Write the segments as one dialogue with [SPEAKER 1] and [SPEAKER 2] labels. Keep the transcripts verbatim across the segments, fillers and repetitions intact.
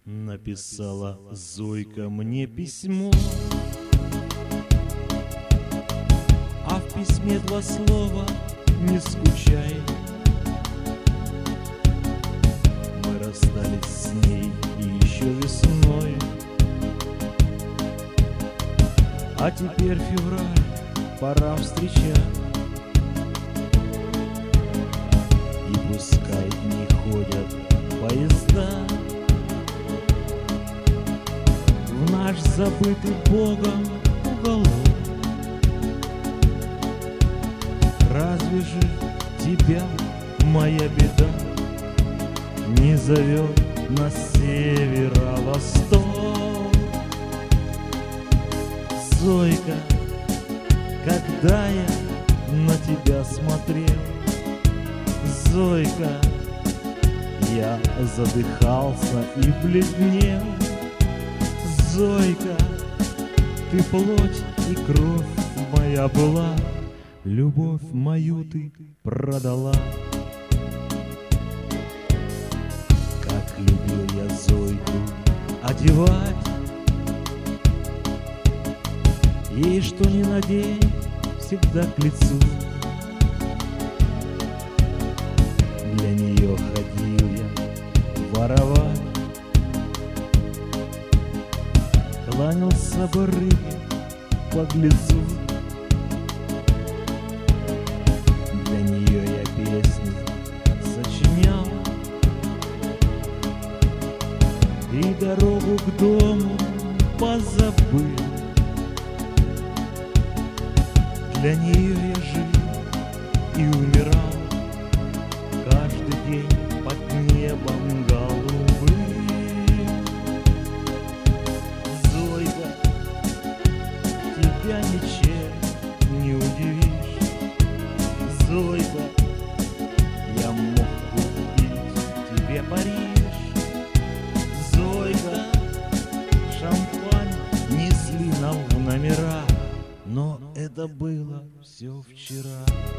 [SPEAKER 1] Написала Зойка мне письмо, а в письме два слова: не скучай. Мы расстались с ней еще весной, а теперь февраль, пора встречать. И пускай не ходят поезда в наш забытый Богом уголок. Разве же тебя моя беда не зовет на северо-восток? Зойка, когда я на тебя смотрел, Зойка, я задыхался и бледнел. Зойка, ты плоть и кровь моя была, любовь мою ты продала. Как любил я Зойку одевать, ей что ни надень, всегда к лицу. Для нее ходил я воровать, кланялся бы рыбе подлецу. Для нее я песни сочинял и дорогу к дому позабыл. Для нее я жил и умирал каждый день под небом голубым. Зойка, тебя ничем не удивишь. Зойка, я мог купить тебе Париж. Зойка, шампань несли нам в номера, но это было все вчера.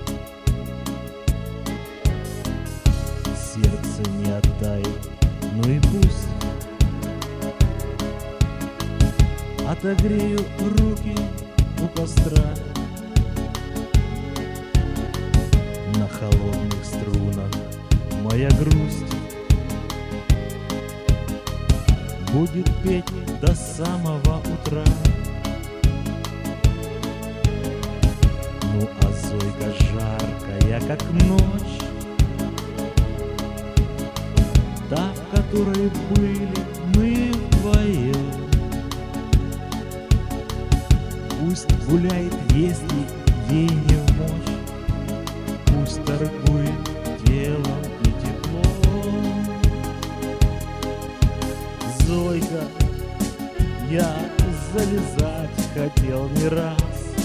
[SPEAKER 1] Сердце не оттает, ну и пусть. Отогрею руки у костра, на холодных струнах моя грусть будет петь до самого утра. Ну а Зойка жаркая, как ночь, та, в которой были мы вдвоем. Пусть гуляет, если ей не в мочь, пусть торгует телом и теплом. Зойка, я залезать хотел не раз.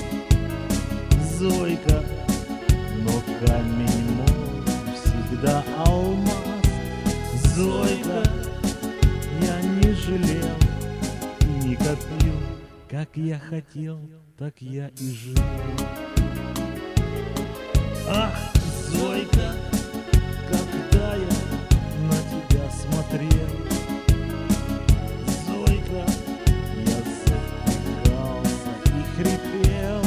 [SPEAKER 1] Зойка, но камень мой всегда алмаз. Зойка, я не жалел и не копил, как я хотел, так я и жил. Ах, Зойка, когда я на тебя смотрел, Зойка, я задыхался и хрипел.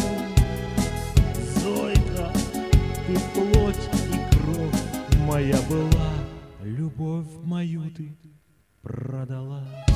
[SPEAKER 1] Зойка, ты плоть и кровь моя была, любовь мою ты продала.